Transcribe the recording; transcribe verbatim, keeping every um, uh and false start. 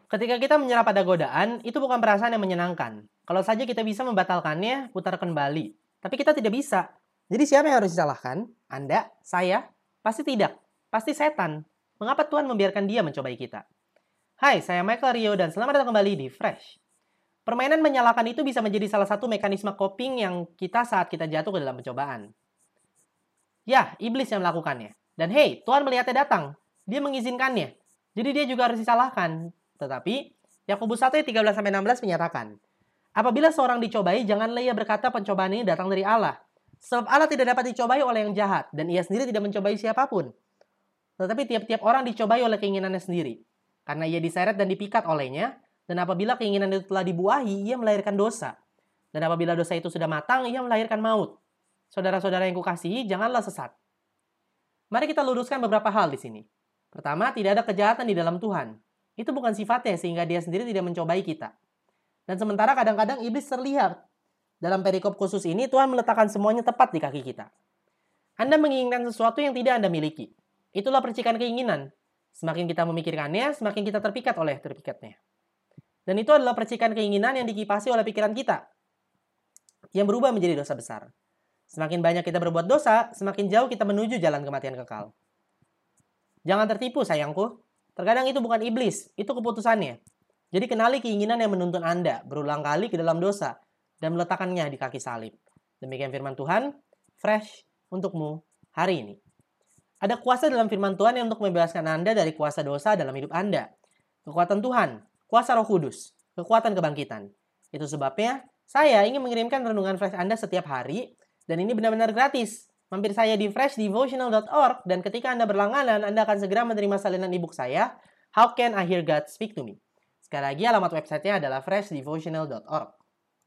Ketika kita menyerah pada godaan, itu bukan perasaan yang menyenangkan. Kalau saja kita bisa membatalkannya, putar kembali. Tapi kita tidak bisa. Jadi siapa yang harus disalahkan? Anda? Saya? Pasti tidak. Pasti setan. Mengapa Tuhan membiarkan dia mencobai kita? Hai, saya Michael Rio dan selamat datang kembali di Fresh. Permainan menyalahkan itu bisa menjadi salah satu mekanisme coping yang kita saat kita jatuh ke dalam pencobaan. Ya, iblis yang melakukannya. Dan hey, Tuhan melihatnya datang. Dia mengizinkannya. Jadi dia juga harus disalahkan. Tetapi, Yakobus satu ayat tiga belas sampai enam belas menyatakan, apabila seorang dicobai, janganlah ia berkata pencobaan ini datang dari Allah. Sebab Allah tidak dapat dicobai oleh yang jahat, dan ia sendiri tidak mencobai siapapun. Tetapi tiap-tiap orang dicobai oleh keinginannya sendiri. Karena ia diseret dan dipikat olehnya, dan apabila keinginan itu telah dibuahi, ia melahirkan dosa. Dan apabila dosa itu sudah matang, ia melahirkan maut. Saudara-saudara yang kukasihi, janganlah sesat. Mari kita luruskan beberapa hal di sini. Pertama, tidak ada kejahatan di dalam Tuhan. Itu bukan sifatnya sehingga dia sendiri tidak mencobai kita. Dan sementara kadang-kadang iblis terlihat. Dalam perikop khusus ini, Tuhan meletakkan semuanya tepat di kaki kita. Anda menginginkan sesuatu yang tidak Anda miliki. Itulah percikan keinginan. Semakin kita memikirkannya, semakin kita terpikat oleh terpikatnya. Dan itu adalah percikan keinginan yang dikipasi oleh pikiran kita. Yang berubah menjadi dosa besar. Semakin banyak kita berbuat dosa, semakin jauh kita menuju jalan kematian kekal. Jangan tertipu sayangku. Terkadang itu bukan iblis, itu keputusannya. Jadi kenali keinginan yang menuntun Anda berulang kali ke dalam dosa dan meletakkannya di kaki salib. Demikian firman Tuhan, fresh untukmu hari ini. Ada kuasa dalam firman Tuhan yang untuk membebaskan Anda dari kuasa dosa dalam hidup Anda. Kekuatan Tuhan, kuasa Roh Kudus, kekuatan kebangkitan. Itu sebabnya saya ingin mengirimkan renungan fresh Anda setiap hari dan ini benar-benar gratis. Mampir saya di fresh devotional dot org dan ketika Anda berlangganan, Anda akan segera menerima salinan ebook saya, How Can I Hear God Speak to Me? Sekali lagi, alamat websitenya adalah fresh devotional dot org.